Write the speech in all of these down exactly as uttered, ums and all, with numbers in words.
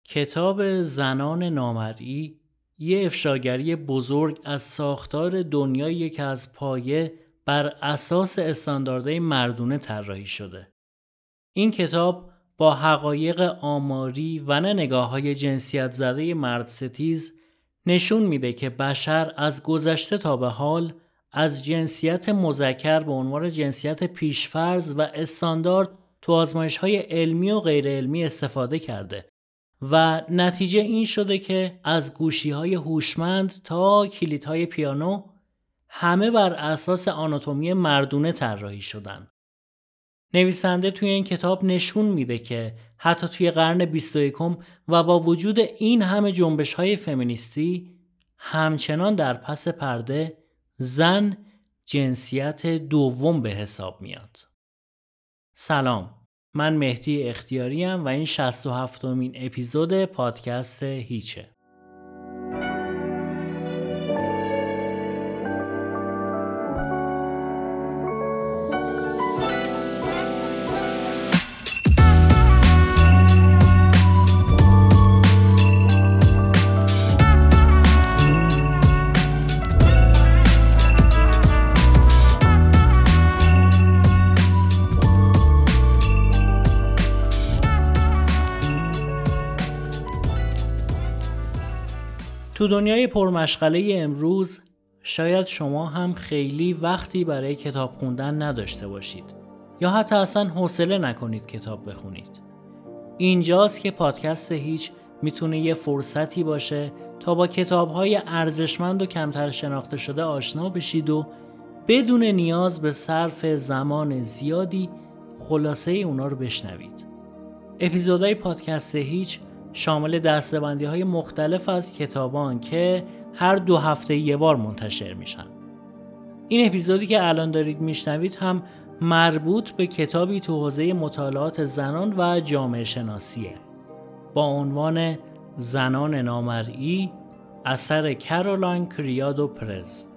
کتاب زنان نامرئی یه افشاگری بزرگ از ساختار دنیایی که از پایه بر اساس استانداردهای مردونه طراحی شده. این کتاب با حقایق آماری و نه نگاه‌های جنسیت زده مرد ستیز نشون میده که بشر از گذشته تا به حال از جنسیت مذکر به عنوان جنسیت پیشفرض و استاندارد تو آزمایش‌های علمی و غیر علمی استفاده کرده و نتیجه این شده که از گوشی‌های هوشمند تا کلیدهای پیانو همه بر اساس آناتومی مردونه طراحی شدن. نویسنده توی این کتاب نشون میده که حتی توی قرن بیست و یکم و با وجود این همه جنبش‌های فمینیستی همچنان در پس پرده زن جنسیت دوم به حساب میاد. سلام، من مهدی اختیاریم و این شصت و هفتمین اپیزود پادکست هیچه. تو دنیای پرمشغله امروز شاید شما هم خیلی وقتی برای کتاب خوندن نداشته باشید یا حتی اصلا حوصله نکنید کتاب بخونید. اینجاست که پادکست هیچ میتونه یه فرصتی باشه تا با کتاب‌های ارزشمند و کمتر شناخته شده آشنا بشید و بدون نیاز به صرف زمان زیادی خلاصه اونا رو بشنوید. اپیزودهای پادکست هیچ شامل دسته‌بندی‌های مختلف از کتابان که هر دو هفته یه بار منتشر میشن. این اپیزودی که الان دارید میشنوید هم مربوط به کتابی تو حوزه مطالعات زنان و جامعه شناسیه با عنوان زنان نامرئی اثر کارولاین کریادو پرز.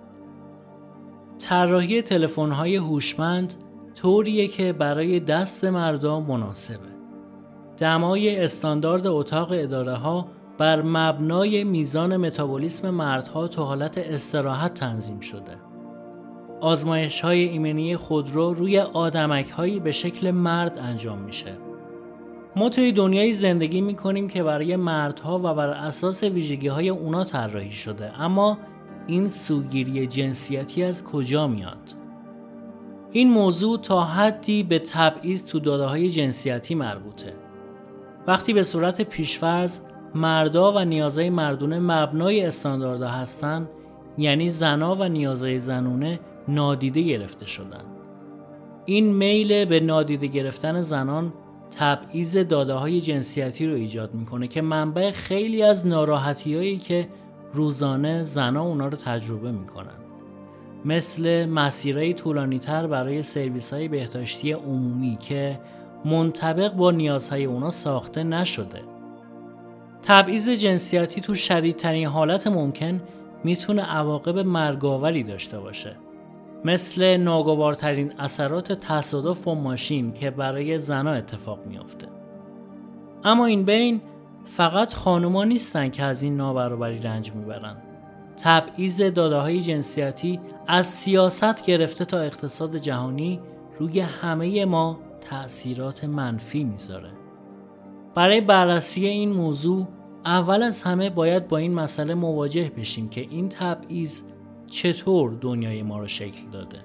طراحی تلفن‌های هوشمند طوریه که برای دست مردا مناسبه. دمای استاندارد اتاق اداره ها بر مبنای میزان متابولیسم مردها تو حالت استراحت تنظیم شده. آزمایش های ایمنی خودرو روی آدمک هایی به شکل مرد انجام میشه. ما توی دنیایی زندگی میکنیم که برای مردها و بر اساس ویژگی های اونا طراحی شده، اما این سوگیری جنسیتی از کجا میاد؟ این موضوع تا حدی به تبعیض تو داده های جنسیتی مربوطه. وقتی به صورت پیشفرض مردا و نیازهای مردونه مبنای استانداردها هستن، یعنی زنا و نیازهای زنونه نادیده گرفته شدن. این میل به نادیده گرفتن زنان تبعیض داده‌های جنسیتی رو ایجاد میکنه که منبع خیلی از ناراحتی‌هایی که روزانه زنا اونا رو تجربه میکنن، مثل مسیرهای طولانی‌تر برای سرویس‌های بهداشتی عمومی که منطبق با نیازهای اونا ساخته نشده. تبعیض جنسیتی تو شدیدترین حالت ممکن میتونه عواقب مرگاوری داشته باشه، مثل ناگوارترین اثرات تصادف با ماشین که برای زنا اتفاق میفته. اما این بین فقط خانوما نیستن که از این نابرابری رنج میبرن. تبعیض داده‌های جنسیتی از سیاست گرفته تا اقتصاد جهانی روی همه ما تأثیرات منفی میذاره. برای بررسی این موضوع اول از همه باید با این مسئله مواجه بشیم که این تبعیض چطور دنیای ما رو شکل داده.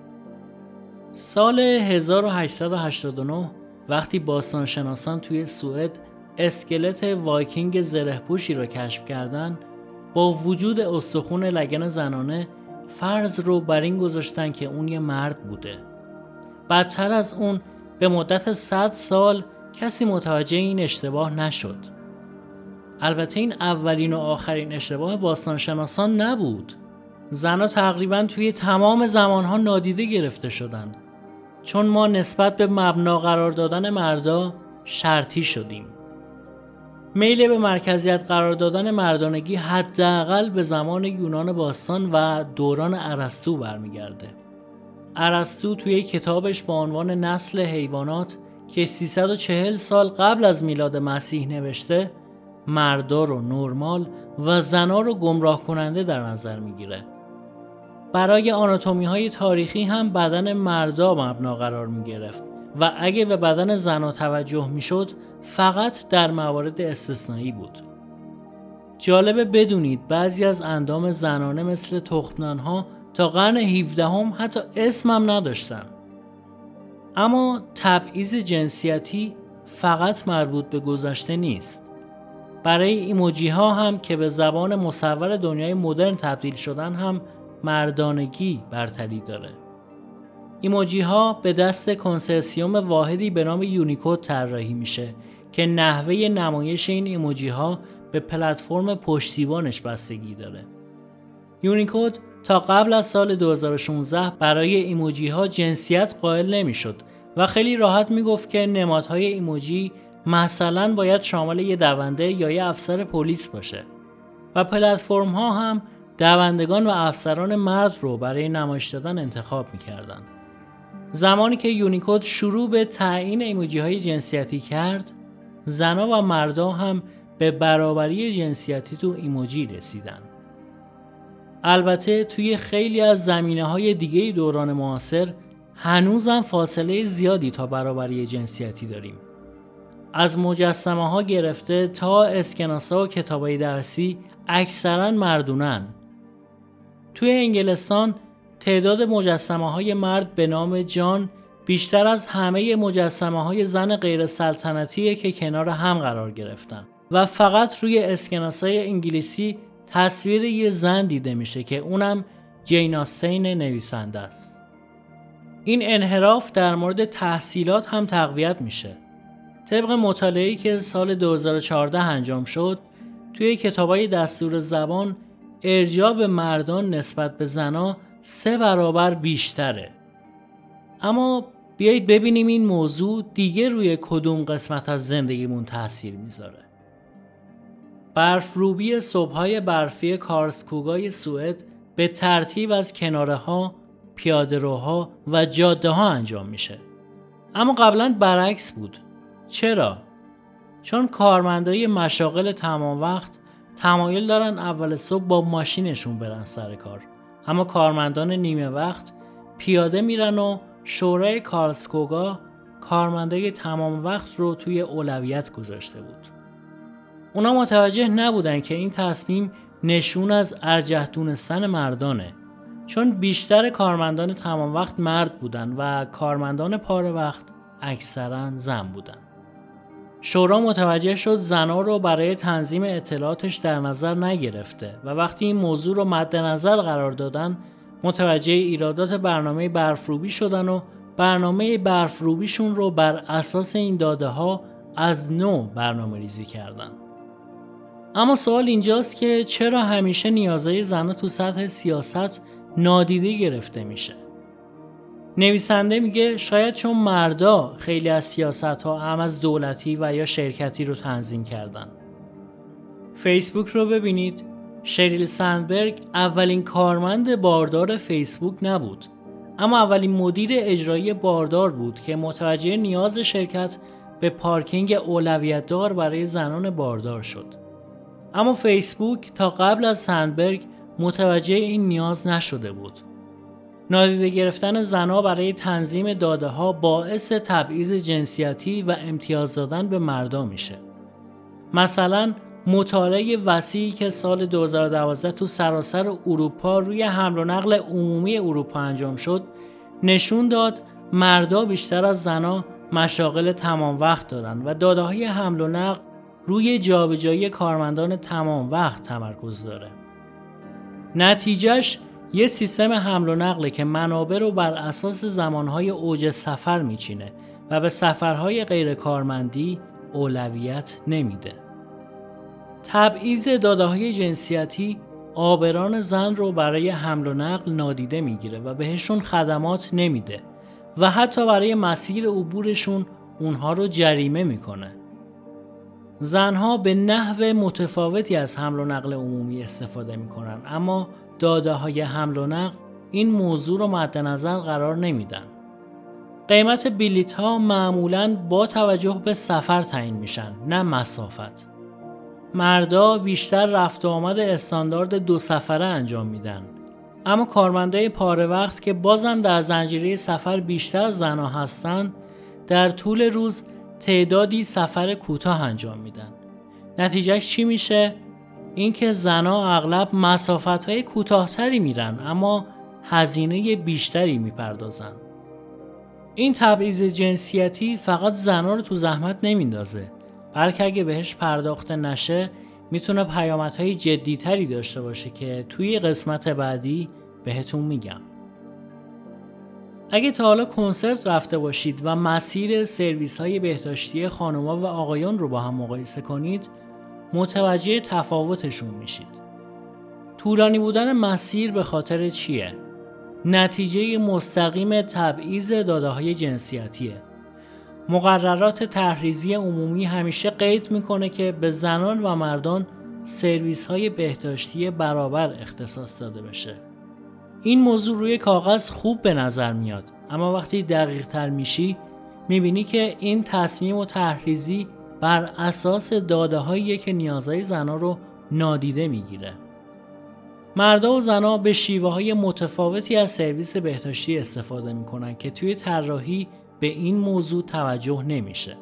سال هزار و هشتصد و هشتاد و نه وقتی باستانشناسان توی سوئد اسکلت وایکینگ زره‌پوشی رو کشف کردن، با وجود استخوان لگن زنانه فرض رو بر این گذاشتن که اون یه مرد بوده. بدتر از اون به مدت صد سال کسی متوجه این اشتباه نشد. البته این اولین و آخرین اشتباه باستانشناسان نبود. زنها تقریباً توی تمام زمانها نادیده گرفته شدند، چون ما نسبت به مبنا قرار دادن مردا شرطی شدیم. میل به مرکزیت قرار دادن مردانگی حداقل به زمان یونان باستان و دوران ارسطو برمیگرده. ارسطو توی کتابش با عنوان نسل حیوانات که سیصد و چهل سال قبل از میلاد مسیح نوشته، مردا رو نرمال و زنا رو گمراه کننده در نظر میگیره. برای آناتومی های تاریخی هم بدن مردا مبنا قرار می گرفت و اگه به بدن زنا توجه می شد فقط در موارد استثنایی بود. جالبه بدونید بعضی از اندام زنانه مثل تخمدان‌ها تا قرن هفدهم حتی اسم هم نداشتن. اما تبعیض جنسیتی فقط مربوط به گذشته نیست. برای ایموجی ها هم که به زبان مصور دنیای مدرن تبدیل شدن هم مردانگی برتری داره. ایموجی ها به دست کنسرسیوم واحدی به نام یونیکود طراحی میشه که نحوه نمایش این ایموجی ها به پلتفرم پشتیبانش بستگی داره. یونیکود تا قبل از سال دو هزار و شانزده برای ایموجی ها جنسیت قائل نمیشد و خیلی راحت میگفت که نمادهای ایموجی مثلا باید شامل یه دونده یا یه افسر پلیس باشه و پلتفرم ها هم دوندگان و افسران مرد رو برای نمایش دادن انتخاب میکردن. زمانی که یونیکود شروع به تعیین ایموجی های جنسیتی کرد، زنا و مردا هم به برابری جنسیتی تو ایموجی رسیدن. البته توی خیلی از زمینه‌های دیگه دوران معاصر هنوزم فاصله زیادی تا برابری جنسیتی داریم. از مجسمه ها گرفته تا اسکناس‌ها و کتابای درسی اکثراً مردونن. توی انگلستان تعداد مجسمه های مرد به نام جان بیشتر از همه مجسمه های زن غیر سلطنتیه که کنار هم قرار گرفتن و فقط روی اسکناس‌های انگلیسی تصویر یه زن دیده میشه که اونم جین آستین نویسنده است. این انحراف در مورد تحصیلات هم تقویت میشه. طبق مطالعه‌ای که سال دو هزار و چهارده انجام شد، توی کتابای دستور زبان ارجاع به مردان نسبت به زنا سه برابر بیشتره. اما بیایید ببینیم این موضوع دیگه روی کدوم قسمت از زندگیمون تاثیر میذاره. برفروبی صبح‌های برفی کارلسکوگای سوئد به ترتیب از کناره‌ها، پیاده‌روها و جاده‌ها انجام میشه. اما قبلا برعکس بود. چرا؟ چون کارمندای مشاغل تمام وقت تمایل دارن اول صبح با ماشینشون برن سر کار، اما کارمندان نیمه وقت پیاده میرن و شورای کارلسکوگا کارمندای تمام وقت رو توی اولویت گذاشته بود. اونا متوجه نبودن که این تصمیم نشون از ارجح دونستن مردانه، چون بیشتر کارمندان تمام وقت مرد بودن و کارمندان پاره وقت اکثرا زن بودن. شورا متوجه شد زنها رو برای تنظیم اطلاعاتش در نظر نگرفته و وقتی این موضوع رو مد نظر قرار دادن متوجه ایرادات برنامه برفروبی شدن و برنامه برفروبیشون رو بر اساس این داده ها از نو برنامه ریزی کردن. اما سوال اینجاست که چرا همیشه نیازهای زنها تو سطح سیاست نادیده گرفته میشه؟ نویسنده میگه شاید چون مردا خیلی از سیاست‌ها هم از دولتی و یا شرکتی رو تنظیم کردن. فیسبوک رو ببینید، شریل سندبرگ اولین کارمند باردار فیسبوک نبود، اما اولین مدیر اجرایی باردار بود که متوجه نیاز شرکت به پارکینگ اولویت دار برای زنان باردار شد. اما فیسبوک تا قبل از سندبرگ متوجه این نیاز نشده بود. نادیده گرفتن زنها برای تنظیم داده ها باعث تبعیض جنسیتی و امتیاز دادن به مردا میشه. مثلا مطالعه وسیعی که سال دو هزار و دوازده تو سراسر اروپا روی حمل و نقل عمومی اروپا انجام شد نشون داد مردا بیشتر از زنها مشاغل تمام وقت دارن و داده های حمل و نقل روی جابجایی کارمندان تمام وقت تمرکز داره. نتیجهش یه سیستم حمل و نقله که منابع رو بر اساس زمانهای اوج سفر میچینه و به سفرهای غیر کارمندی اولویت نمیده. تبعیض داده‌های جنسیتی آبران زن رو برای حمل و نقل نادیده میگیره و بهشون خدمات نمیده و حتی برای مسیر عبورشون اونها رو جریمه میکنه. زنها به نحو متفاوتی از حمل و نقل عمومی استفاده میکنن، اما داده های حمل و نقل این موضوع رو مد نظر قرار نمیدن. قیمت بلیط ها معمولاً با توجه به سفر تعیین میشن، نه مسافت. مردا بیشتر رفت و آمد استاندارد دو سفره انجام میدن. اما کارمندای پاره وقت که بازم در زنجیره سفر بیشتر از زنا هستن، در طول روز تعدادی سفر کوتاه انجام میدن. نتیجهش چی میشه؟ اینکه زنا اغلب مسافت‌های کوتاه‌تری میرن اما هزینه بیشتری میپردازن. این تبعیض جنسیتی فقط زنا رو تو زحمت نمیندازه، بلکه اگه بهش پرداخته نشه میتونه پیامدهای جدی‌تری داشته باشه که توی قسمت بعدی بهتون میگم. اگه تا حالا کنسرت رفته باشید و مسیر سرویس‌های بهداشتی خانم‌ها و آقایان رو با هم مقایسه کنید، متوجه تفاوتشون میشید. طولانی بودن مسیر به خاطر چیه؟ نتیجه مستقیم تبعیض داده‌های جنسیتیه. مقررات تحریزی عمومی همیشه قید میکنه که به زنان و مردان سرویس‌های بهداشتی برابر اختصاص داده بشه. این موضوع روی کاغذ خوب به نظر میاد، اما وقتی دقیق تر میشی میبینی که این تصمیم و تحریزی بر اساس داده‌هایی که نیازهای زنان رو نادیده میگیره. مردا و زنها به شیوه‌های متفاوتی از سرویس بهداشتی استفاده میکنن که توی طراحی به این موضوع توجه نمیشه.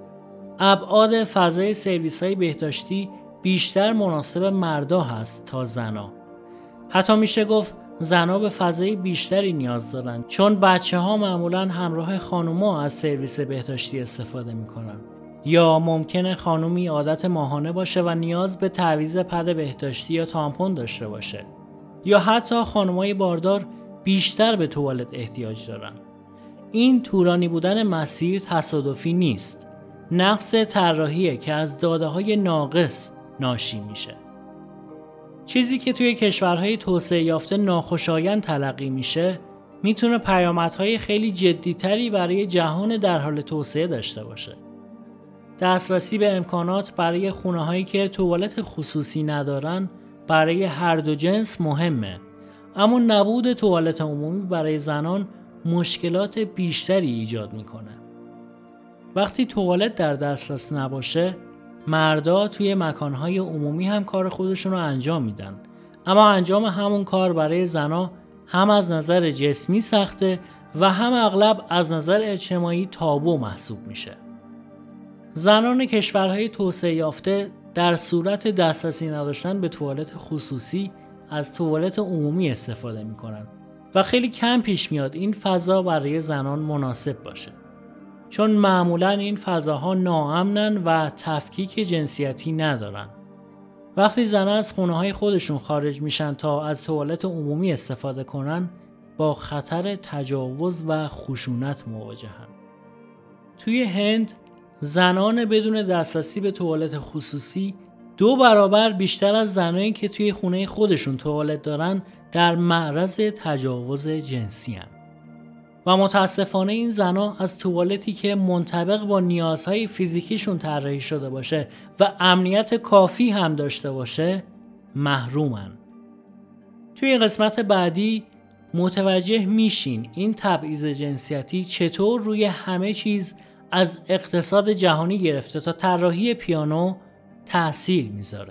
ابعاد فضای سرویس‌های بهداشتی بیشتر مناسب مردا هست تا زنها. حتی میشه گفت زنها به فضای بیشتری نیاز دارن، چون بچه‌ها معمولاً همراه خانوما از سرویس بهداشتی استفاده میکنن. یا ممکنه خانومی عادت ماهانه باشه و نیاز به تعویض پد بهداشتی یا تامپون داشته باشه. یا حتی خانمای باردار بیشتر به توالت احتیاج دارن. این طولانی بودن مسیر تصادفی نیست. نقص طراحیه که از داده‌های ناقص ناشی میشه. چیزی که توی کشورهای توسعه یافته ناخوشایند تلقی میشه، میتونه پیامدهای خیلی جدی‌تری برای جهان در حال توسعه داشته باشه. دسترسی به امکانات برای خونه‌هایی که توالت خصوصی ندارن برای هر دو جنس مهمه، اما نبود توالت عمومی برای زنان مشکلات بیشتری ایجاد میکنه. وقتی توالت در دسترس نباشه، مردا توی مکانهای عمومی هم کار خودشون رو انجام میدن، اما انجام همون کار برای زنا هم از نظر جسمی سخته و هم اغلب از نظر اجتماعی تابو محسوب میشه. زنان کشورهای توسعه یافته در صورت دسترسی نداشتن به توالت خصوصی از توالت عمومی استفاده میکنن و خیلی کم پیش میاد این فضا برای زنان مناسب باشه، چون معمولاً این فضاها ناامنن و تفکیک جنسیتی ندارن. وقتی زنان از خونه‌های خودشون خارج میشن تا از توالت عمومی استفاده کنن، با خطر تجاوز و خشونت مواجهن. توی هند زنان بدون دسترسی به توالت خصوصی دو برابر بیشتر از زنانی که توی خونه خودشون توالت دارن در معرض تجاوز جنسی هستند. و متاسفانه این زنان از توالتی که منطبق با نیازهای فیزیکیشون طراحی شده باشه و امنیت کافی هم داشته باشه محرومن. توی این قسمت بعدی متوجه میشین این تبعیض جنسیتی چطور روی همه چیز از اقتصاد جهانی گرفته تا طراحی پیانو تأثیر میذاره.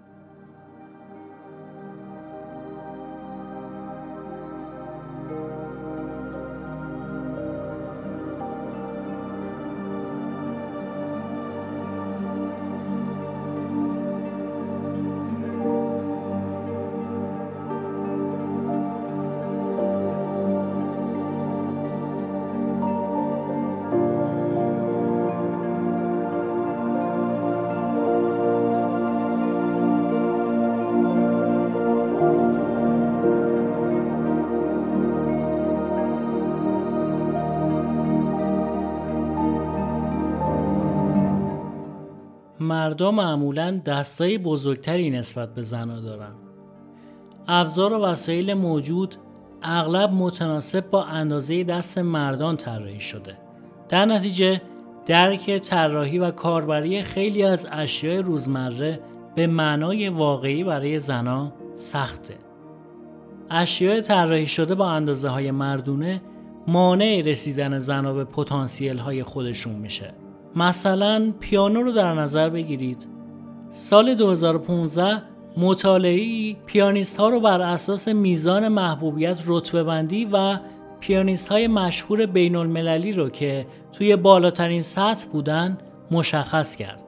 مردا معمولاً دستای بزرگتری نسبت به زنها دارن. ابزار و وسایل موجود اغلب متناسب با اندازه دست مردان طراحی شده. در نتیجه درک طراحی و کاربری خیلی از اشیاء روزمره به معنای واقعی برای زنها سخته. اشیاء طراحی شده با اندازه های مردونه مانع رسیدن زنها به پتانسیل های خودشون میشه. مثلا پیانو رو در نظر بگیرید. سال دو هزار و پانزده مطالعه‌ای پیانیست ها رو بر اساس میزان محبوبیت رتبه بندی و پیانیست های مشهور بین المللی رو که توی بالاترین سطح بودن مشخص کرد.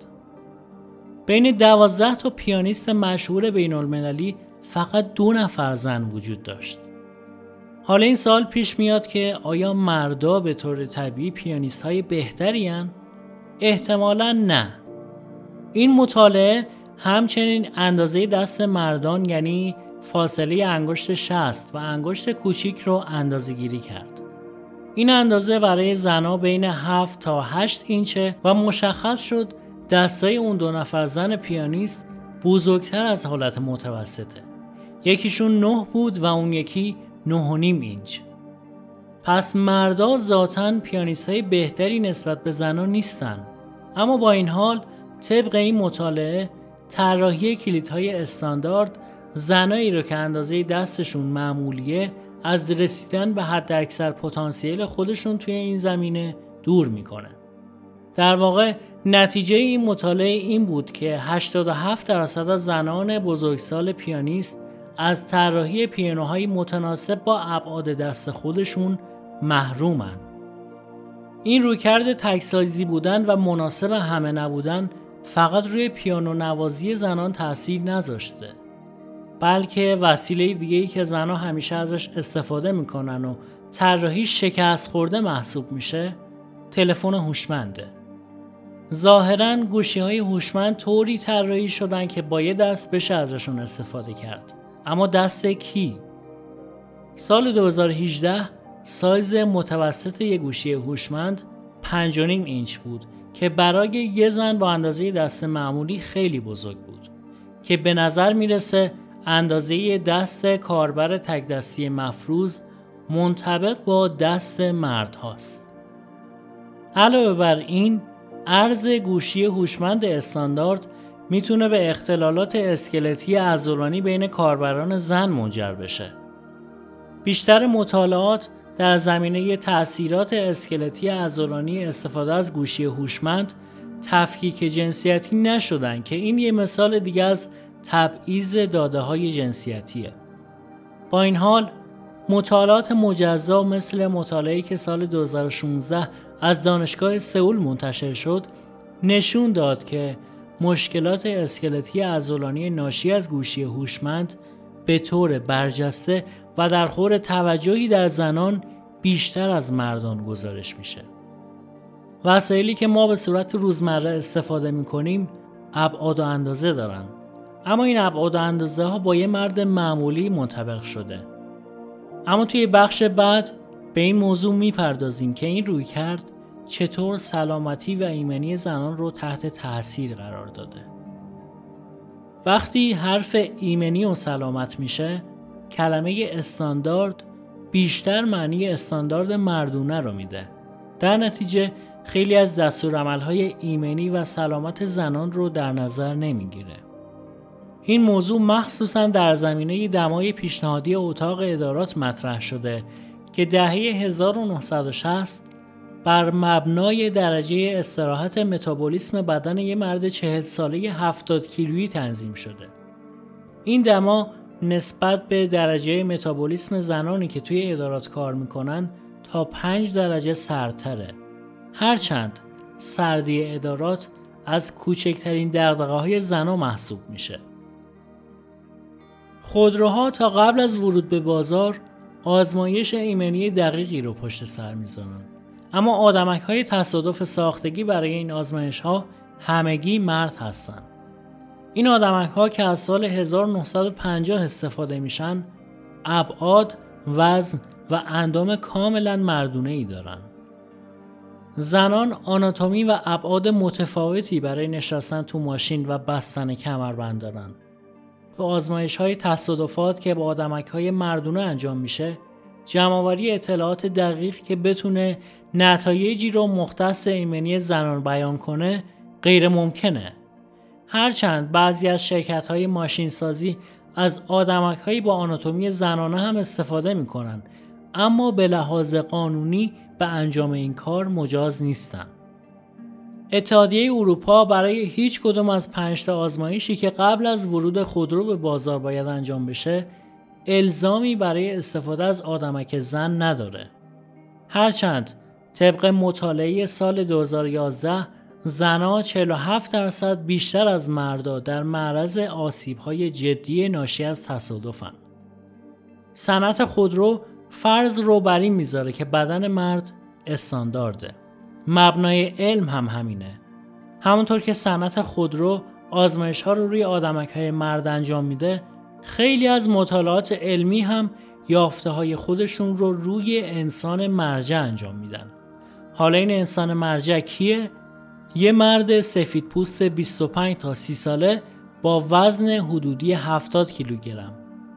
بین دوازده تا پیانیست مشهور بین المللی فقط دو نفر زن وجود داشت. حالا این سوال پیش میاد که آیا مردا به طور طبیعی پیانیست های بهتری هن؟ احتمالاً نه. این مطالعه همچنین اندازه دست مردان یعنی فاصله انگشت شست و انگشت کوچیک رو اندازه گیری کرد. این اندازه برای زنها بین هفت تا هشت اینچه و مشخص شد دستای اون دو نفر زن پیانیست بزرگتر از حالت متوسطه. یکیشون نه بود و اون یکی نه و نیم اینچ. پس مردا ذاتاً پیانیستای بهتری نسبت به زنها نیستن. اما با این حال طبق این مطالعه طراحی کلیدهای استاندارد زنایی رو که اندازه دستشون معمولیه از رسیدن به حد اکثر پتانسیل خودشون توی این زمینه دور میکنه. در واقع نتیجه این مطالعه این بود که هشتاد و هفت درصد از زنان بزرگسال پیانیست از طراحی پیانوهای متناسب با ابعاد دست خودشون محرومن. این رویکرد تک‌سایزی بودن و مناسب همه نبودن فقط روی پیانو نوازی زنان تأثیر نذاشته، بلکه وسیله دیگه‌ای که زنان همیشه ازش استفاده میکنن و طراحی شکست خورده محسوب میشه تلفن هوشمنده. ظاهراً گوشی‌های هوشمند طوری طراحی شدن که با یه دست بشه ازشون استفاده کرد. اما دست کی؟ سال دو هزار و هجده سایز متوسط یک گوشی هوشمند پنج و نیم اینچ بود که برای یه زن با اندازه دست معمولی خیلی بزرگ بود که به نظر میرسه اندازه دست کاربر تک دستی مفروض منطبق با دست مرد هاست. علاوه بر این عرض گوشی هوشمند استاندارد میتونه به اختلالات اسکلتی عضلانی بین کاربران زن منجر بشه. بیشتر مطالعات در زمینه تأثیرات اسکلتی عضلانی استفاده از گوشی هوشمند تفکیک جنسیتی نشدن که این یه مثال دیگه از تبعیض داده‌های جنسیتیه. با این حال مطالعات مجزا مثل مطالعه‌ای که سال دو هزار و شانزده از دانشگاه سئول منتشر شد نشون داد که مشکلات اسکلتی عضلانی ناشی از گوشی هوشمند به طور برجسته و در خور توجهی در زنان بیشتر از مردان گزارش میشه. وسایلی که ما به صورت روزمره استفاده میکنیم ابعاد و اندازه دارن، اما این ابعاد و اندازه ها با یه مرد معمولی منطبق شده. اما توی بخش بعد به این موضوع میپردازیم که این رویکرد چطور سلامتی و ایمنی زنان رو تحت تاثیر قرار داده. وقتی حرف ایمنی و سلامت میشه، کلمه استاندارد بیشتر معنی استاندارد مردونه رو میده. در نتیجه خیلی از دستورالعمل‌های ایمنی و سلامت زنان رو در نظر نمیگیره. این موضوع مخصوصاً در زمینه دمای پیشنهادی اتاق ادارات مطرح شده که دهه هزار و نهصد و شصت بر مبنای درجه استراحت متابولیسم بدن یک مرد چهل ساله هفتاد کیلویی تنظیم شده. این دما نسبت به درجه متابولیسم زنانی که توی ادارات کار میکنن تا پنج درجه سردتره. هرچند سردی ادارات از کوچکترین دغدغه‌های زنان محسوب میشه. خودروها تا قبل از ورود به بازار آزمایش ایمنی دقیقی رو پشت سر میذارن، اما آدمک‌های تصادف ساختگی برای این آزمایش‌ها همگی مرد هستن. این آدمک‌ها که از سال هزار و نهصد و پنجاه استفاده میشن ابعاد، وزن و اندام کاملا مردونه‌ای دارن. زنان آناتومی و ابعاد متفاوتی برای نشستن تو ماشین و بستن کمربند دارن. تو آزمایش‌های تصادفات که با آدمک‌های مردونه انجام میشه، جمع‌آوری اطلاعات دقیق که بتونه نتایجی رو مختص ایمنی زنان بیان کنه غیر ممکنه. هرچند بعضی از شرکت‌های ماشینسازی از آدمک‌هایی با آناتومی زنانه هم استفاده می‌کنن، اما به لحاظ قانونی به انجام این کار مجاز نیستن. اتحادیه اروپا برای هیچ کدوم از پنج تا آزمایشی که قبل از ورود خودرو به بازار باید انجام بشه، الزامی برای استفاده از آدمک زن نداره. هرچند طبق مطالعه سال دو هزار و یازده زنها چهل و هفت درصد بیشتر از مردا در معرض آسیب‌های جدی ناشی از تصادفن. صنعت خودرو فرض رو بر این میذاره که بدن مرد استاندارده. مبنای علم هم همینه. همونطور که صنعت خودرو آزمایش‌ها رو روی آدمک‌های مرد انجام میده، خیلی از مطالعات علمی هم یافته‌های خودشون رو روی انسان مرجع انجام میدن. حالا این انسان مرجع کیه؟ یه مرد سفید پوست بیست و پنج تا سی ساله با وزن حدودی هفتاد کیلوگرم.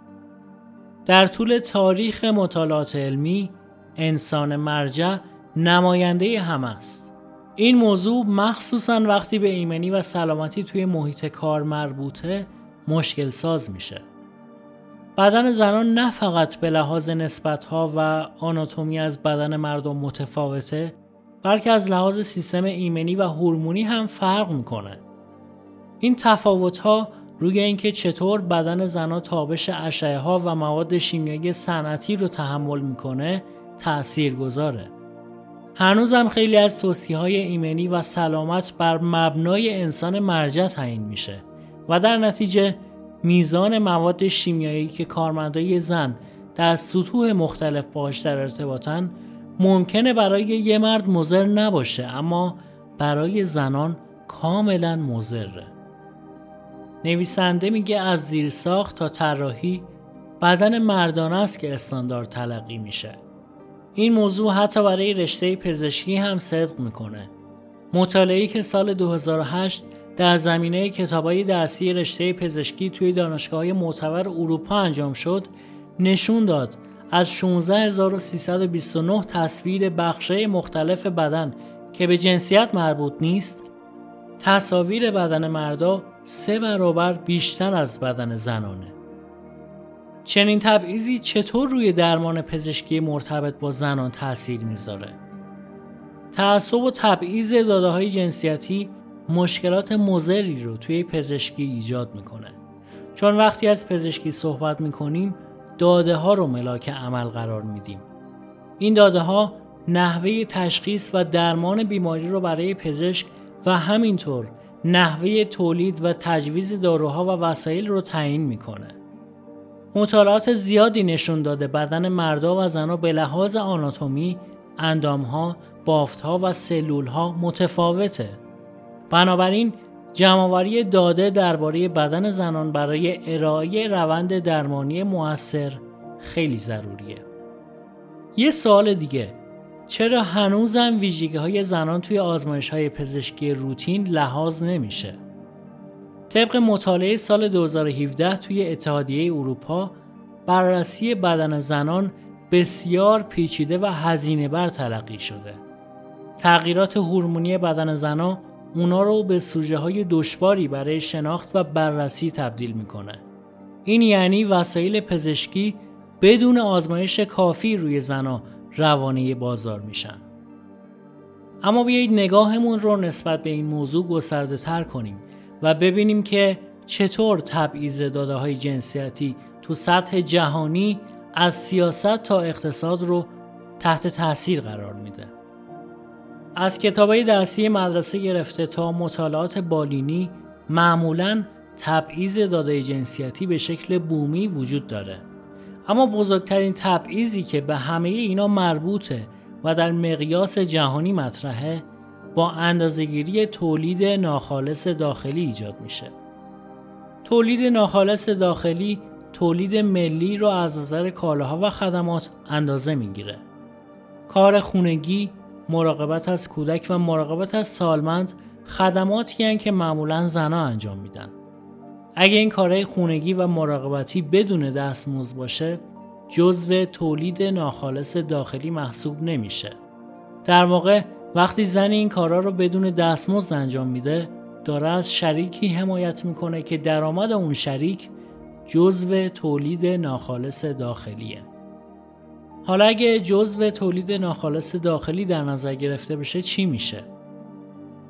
در طول تاریخ مطالعات علمی، انسان مرجع نماینده هم است. این موضوع مخصوصاً وقتی به ایمنی و سلامتی توی محیط کار مربوطه مشکل ساز میشه. بدن زنان نه فقط به لحاظ نسبت‌ها و آناتومی از بدن مردم متفاوته، بلکه از لحاظ سیستم ایمنی و هورمونی هم فرق میکنه. این تفاوت‌ها روی اینکه چطور بدن زنان تابش اشعه‌ها و مواد شیمیایی صنعتی رو تحمل میکنه تأثیرگذاره. هنوز هم خیلی از توصیه‌های ایمنی و سلامت بر مبنای انسان مرجع تعیین میشه و در نتیجه میزان مواد شیمیایی که کارمندای زن در سطوح مختلف باهاش در ارتباطن ممکنه برای یه مرد مضر نباشه، اما برای زنان کاملا مضره. نویسنده میگه از زیرساخت تا طراحی بدن مردانه است که استاندارد تلقی میشه. این موضوع حتی برای رشته پزشکی هم صدق میکنه. مطالعه‌ای که سال دو هزار و هشت در زمینه کتاب‌های درسی رشته پزشکی توی دانشگاه‌های معتبر اروپا انجام شد، نشون داد از شانزده هزار و سیصد و بیست و نه تصویر بخش‌های مختلف بدن که به جنسیت مربوط نیست، تصاویر بدن مردا سه برابر بیشتر از بدن زنانه. چنین تبعیضی چطور روی درمان پزشکی مرتبط با زنان تأثیر میذاره؟ تعصب و تبعیض داده‌های جنسیتی مشکلات مضری رو توی پزشکی ایجاد میکنه. چون وقتی از پزشکی صحبت میکنیم، داده ها رو ملاک عمل قرار میدیم. این داده ها نحوه تشخیص و درمان بیماری رو برای پزشک و همینطور نحوه تولید و تجویز داروها و وسایل رو تعیین میکنه. مطالعات زیادی نشون داده بدن مردا و زنها به لحاظ آناتومی، اندامها، بافتها و سلولها متفاوته. بنابراین جمع‌آوری داده درباره بدن زنان برای ارائه روند درمانی مؤثر خیلی ضروریه. یه سوال دیگه، چرا هنوزم ویژگی‌های زنان توی آزمایش‌های پزشکی روتین لحاظ نمیشه؟ طبق مطالعه سال دو هزار و هفده توی اتحادیه اروپا، بررسی بدن زنان بسیار پیچیده و هزینه بر تلقی شده. تغییرات هورمونی بدن زنان اونا رو به سوژه های دشواری برای شناخت و بررسی تبدیل میکنه. این یعنی وسایل پزشکی بدون آزمایش کافی روی زنا روانه بازار میشن. اما بیایید نگاهمون رو نسبت به این موضوع گسترده تر کنیم و ببینیم که چطور تبعیض داده های جنسیتی تو سطح جهانی از سیاست تا اقتصاد رو تحت تاثیر قرار میده. از کتابای درسی مدرسه گرفته تا مطالعات بالینی، معمولاً تبعیض داده جنسیتی به شکل بومی وجود داره. اما بزرگترین تبعیضی که به همه اینا مربوطه و در مقیاس جهانی مطرحه، با اندازه‌گیری تولید ناخالص داخلی ایجاد میشه. تولید ناخالص داخلی تولید ملی رو از نظر کالاها و خدمات اندازه میگیره. کار خونگی، مراقبت از کودک و مراقبت از سالمند خدماتی هستند که معمولاً زنها انجام میدن. اگه این کارهای خونگی و مراقبتی بدون دستمزد باشه، جزو تولید ناخالص داخلی محسوب نمیشه. در واقع وقتی زن این کارا رو بدون دستمزد انجام میده، داره از شریکی حمایت میکنه که درآمد اون شریک جزو تولید ناخالص داخلیه. حالا اگه جزو تولید ناخالص داخلی در نظر گرفته بشه چی میشه؟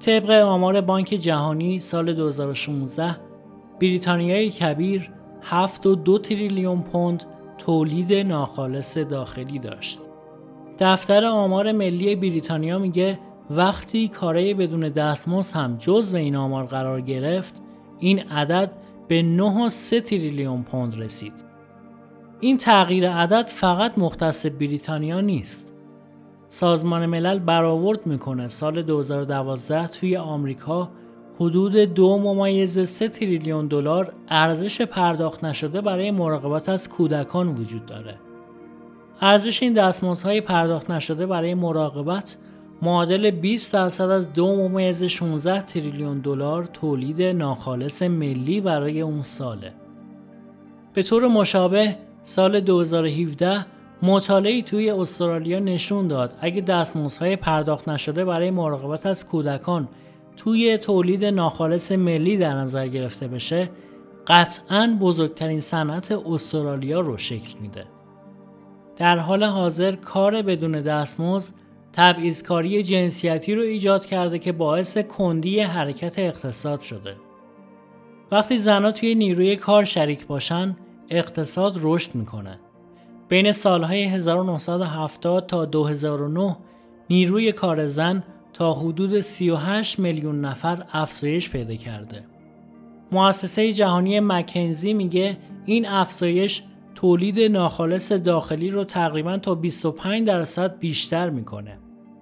طبق آمار بانک جهانی سال دو هزار و شانزده بریتانیای کبیر هفت و دو تریلیون پوند تولید ناخالص داخلی داشت. دفتر آمار ملی بریتانیا میگه وقتی کارای بدون دستمزد هم جزو این آمار قرار گرفت، این عدد به نه و سه تریلیون پوند رسید. این تغییر عدد فقط مختص بریتانیا نیست. سازمان ملل برآورد میکنه سال دو هزار و دوازده توی آمریکا حدود دو ممیز سه تریلیون دلار ارزش پرداخت نشده برای مراقبت از کودکان وجود داره. ارزش این دستمزدهای پرداخت نشده برای مراقبت معادل بیست درصد از دو ممیز شانزده تریلیون دلار تولید ناخالص ملی برای اون ساله. به طور مشابه سال دو هزار و هفده مطالعه‌ای توی استرالیا نشون داد اگه دستمزدهای پرداخت نشده برای مراقبت از کودکان توی تولید ناخالص ملی در نظر گرفته بشه، قطعاً بزرگترین صنعت استرالیا رو شکل میده. در حال حاضر کار بدون دستمزد تبعیض‌کاری جنسیتی رو ایجاد کرده که باعث کندی حرکت اقتصاد شده. وقتی زنها توی نیروی کار شریک باشن، اقتصاد رشد میکنه. بین سالهای هزار و نهصد و هفتاد تا دو هزار و نه نیروی کار زن تا حدود سی و هشت میلیون نفر افزایش پیدا کرده. مؤسسه جهانی مکنزی میگه این افزایش تولید ناخالص داخلی رو تقریباً تا بیست و پنج درصد بیشتر میکنه.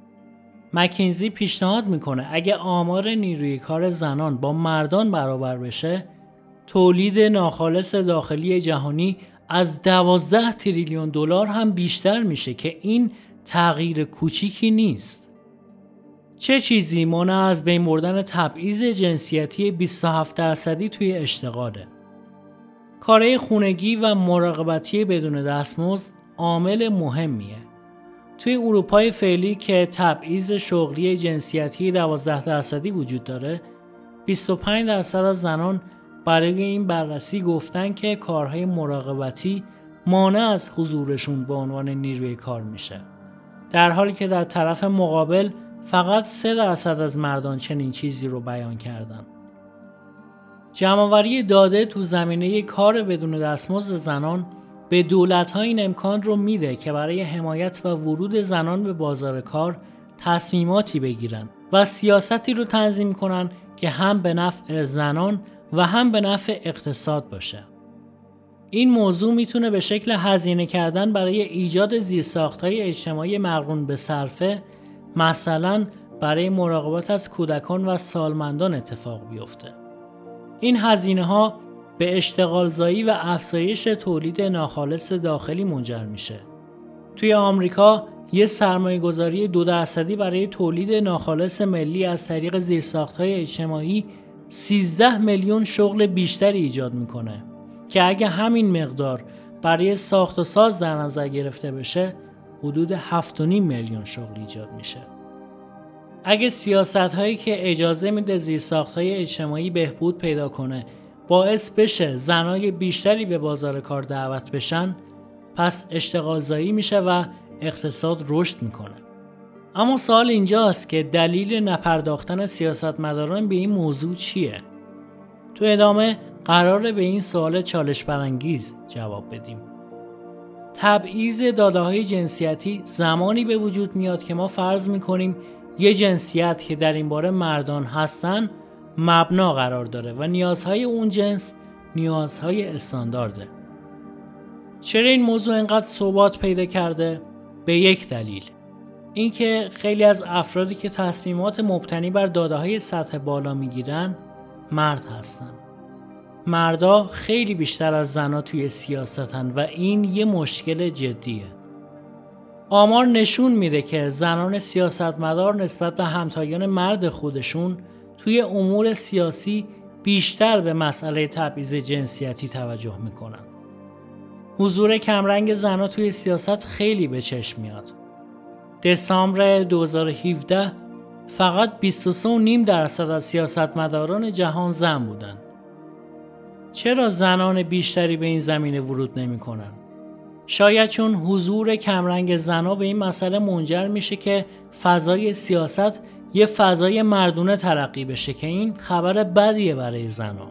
مکنزی پیشنهاد میکنه اگه آمار نیروی کار زنان با مردان برابر بشه، تولید ناخالص داخلی جهانی از دوازده تریلیون دلار هم بیشتر میشه که این تغییر کوچیکی نیست. چه چیزی مانع از بین بردن تبعیض جنسیتی بیست و هفت درصدی توی اشتغاله؟ کارهای خونگی و مراقبتی بدون دستمزد عامل مهمیه. توی اروپای فعلی که تبعیض شغلی جنسیتی دوازده درصدی وجود داره، بیست و پنج درصد از زنان برای این بررسی گفتن که کارهای مراقبتی مانع از حضورشون به عنوان نیروی کار میشه. در حالی که در طرف مقابل فقط سه درصد از مردان چنین چیزی رو بیان کردن. جمع‌آوری داده تو زمینه کار بدون دستمزد زنان به دولت‌ها این امکان رو میده که برای حمایت و ورود زنان به بازار کار تصمیماتی بگیرن و سیاستی رو تنظیم کنن که هم به نفع زنان و هم به نفع اقتصاد باشه. این موضوع میتونه به شکل هزینه کردن برای ایجاد زیرساخت‌های اجتماعی مقرون به صرفه، مثلا برای مراقبت از کودکان و سالمندان اتفاق بیفته. این هزینه‌ها به اشتغالزایی و افزایش تولید ناخالص داخلی منجر میشه. توی آمریکا یه سرمایه‌گذاری دو درصدی برای تولید ناخالص ملی از طریق زیرساخت‌های اجتماعی سیزده میلیون شغل بیشتری ایجاد میکنه که اگه همین مقدار برای ساخت و ساز در نظر گرفته بشه، حدود هفت و نیم میلیون شغل ایجاد میشه. اگه سیاست‌هایی که اجازه میده زیرساخت‌های اجتماعی بهبود پیدا کنه باعث بشه زنای بیشتری به بازار کار دعوت بشن، پس اشتغالزایی میشه و اقتصاد رشد میکنه. اما سوال اینجاست که دلیل نپرداختن سیاستمداران به این موضوع چیه؟ تو ادامه قراره به این سوال چالش برانگیز جواب بدیم. تبعیض داده‌های جنسیتی زمانی به وجود میاد که ما فرض میکنیم یه جنسیت که در این باره مردان هستن مبنا قرار داره و نیازهای اون جنس نیازهای استاندارده. چرا این موضوع اینقدر ثبات پیدا کرده؟ به یک دلیل، اینکه خیلی از افرادی که تصمیمات مبتنی بر داده‌های سطح بالا میگیرن مرد هستن. مردا خیلی بیشتر از زنها توی سیاستن و این یه مشکل جدیه. آمار نشون میده که زنان سیاستمدار نسبت به همتایان مرد خودشون توی امور سیاسی بیشتر به مسئله تبعیض جنسیتی توجه میکنن. حضور کمرنگ زنها توی سیاست خیلی به چشم میاد. دسامبر دو هزار و هفده فقط بیست و سه و نیم درصد از سیاستمداران جهان زن بودن. چرا زنان بیشتری به این زمینه ورود نمی کنن؟ شاید چون حضور کمرنگ زنها به این مسئله منجر میشه که فضای سیاست یه فضای مردونه تلقی بشه که این خبر بدیه برای زنها.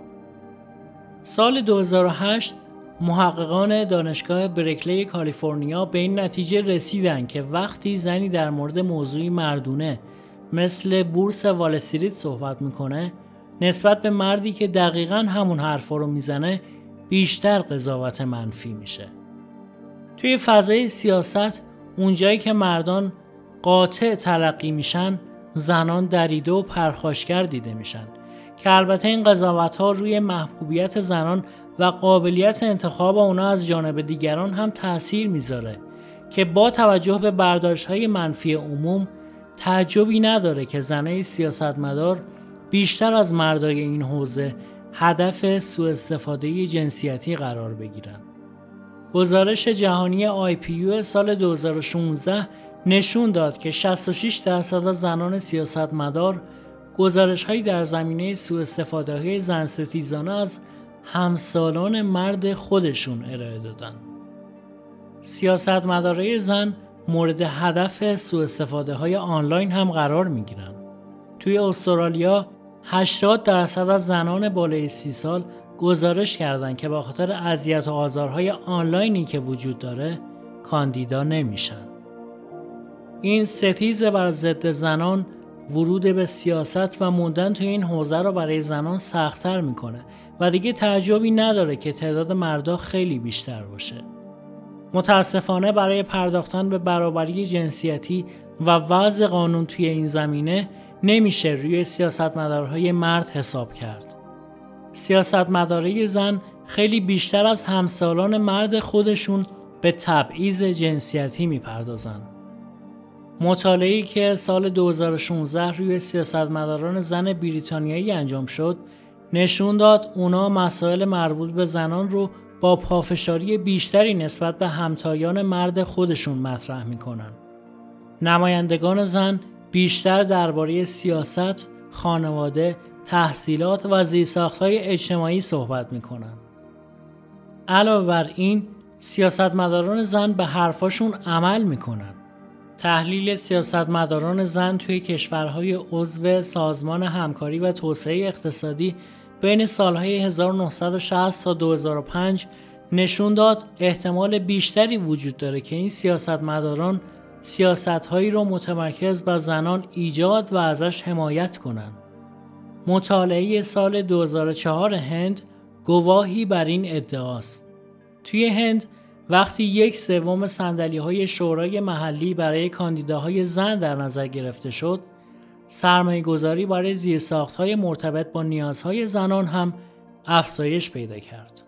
سال دو هزار و هشت محققان دانشگاه برکلی کالیفرنیا به این نتیجه رسیدن که وقتی زنی در مورد موضوعی مردونه مثل بورس وال استریت صحبت میکنه، نسبت به مردی که دقیقاً همون حرفا رو میزنه بیشتر قضاوت منفی میشه. توی فضای سیاست اونجایی که مردان قاطع تلقی میشن، زنان دریده و پرخاشگر دیده میشن که البته این قضاوت‌ها روی محبوبیت زنان و قابلیت انتخاب اونا از جانب دیگران هم تأثیر میذاره که با توجه به برداشت‌های منفی عموم تعجبی نداره که زنای سیاستمدار بیشتر از مردای این حوزه هدف سوء استفاده جنسیتی قرار بگیرن. گزارش جهانی آی پی یو سال دو هزار و شانزده نشون داد که شصت و شش درصد از زنان سیاستمدار گزارش‌هایی در زمینه سوء استفاده‌های زن ستیزانه از همسالان مرد خودشون ارائه دادن. سیاستمدارای زن مورد هدف سوء استفاده‌های آنلاین هم قرار می‌گیرن. توی استرالیا هشتاد درصد از زنان بالای سی سال گزارش کردند که به خاطر اذیت و آزارهای آنلاینی که وجود داره کاندیدا نمیشن. این ستیزه بر ضد زنان ورود به سیاست و موندن توی این حوزه رو برای زنان سخت‌تر میکنه و دیگه تعجبی نداره که تعداد مردا خیلی بیشتر باشه. متاسفانه برای پرداختن به برابری جنسیتی و وضع قانون توی این زمینه نمیشه روی سیاستمدارهای مرد حساب کرد. سیاستمدارای زن خیلی بیشتر از همسالان مرد خودشون به تبعیض جنسیتی میپردازن. مطالعه‌ای که سال دو هزار و شانزده روی سیاستمداران زن بریتانیایی انجام شد نشون داد اونا مسائل مربوط به زنان رو با پافشاری بیشتری نسبت به همتایان مرد خودشون مطرح میکنن. نمایندگان زن بیشتر درباره سیاست، خانواده، تحصیلات و زیرساخت‌های اجتماعی صحبت میکنن. علاوه بر این، سیاستمداران زن به حرفاشون عمل میکنن. تحلیل سیاستمداران زن توی کشورهای عضو سازمان همکاری و توسعه اقتصادی بین سالهای هزار و نهصد و شصت تا دو هزار و پنج نشون داد احتمال بیشتری وجود داره که این سیاستمداران سیاست‌هایی رو متمرکز بر زنان ایجاد و ازش حمایت کنن. مطالعه سال دو هزار و چهار هند گواهی بر این ادعاست. توی هند وقتی یک سوم صندلی‌های شورای محلی برای کاندیداهای زن در نظر گرفته شد، سرمایه‌گذاری برای زیرساخت‌های مرتبط با نیازهای زنان هم افزایش پیدا کرد.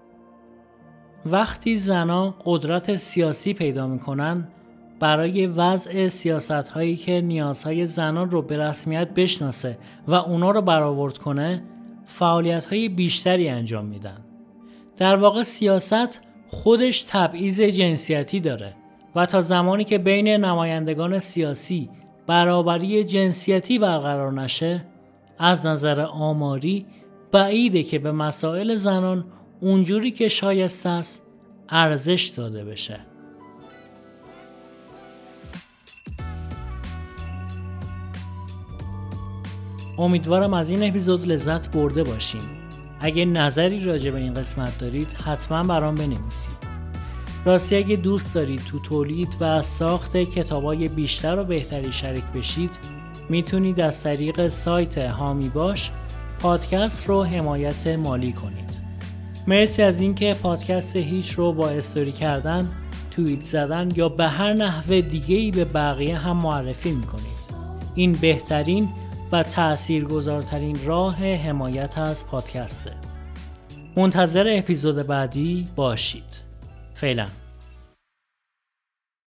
وقتی زنان قدرت سیاسی پیدا می‌کنن، برای وضع سیاست‌هایی که نیازهای زنان رو به رسمیت بشناسه و اونا رو برآورد کنه، فعالیت‌های بیشتری انجام میدن. در واقع سیاست خودش تبعیض جنسیتی داره و تا زمانی که بین نمایندگان سیاسی برابری جنسیتی برقرار نشه، از نظر آماری بعیده که به مسائل زنان اونجوری که شایسته است ارزش داده بشه. امیدوارم از این اپیزود لذت برده باشین. اگه نظری راجع به این قسمت دارید حتما برام بنویسید. راستی اگه دوست دارید تو تولید و ساخت کتابای بیشتر و بهتری شریک بشید، میتونید از طریق سایت هامی باش پادکست رو حمایت مالی کنید. مرسی از اینکه پادکست هیچ رو با استوری کردن، توییت زدن یا به هر نحو دیگه‌ای به بقیه هم معرفی میکنید. این بهترین و تأثیرگذارترین راه حمایت از پادکسته. منتظر اپیزود بعدی باشید. فعلا.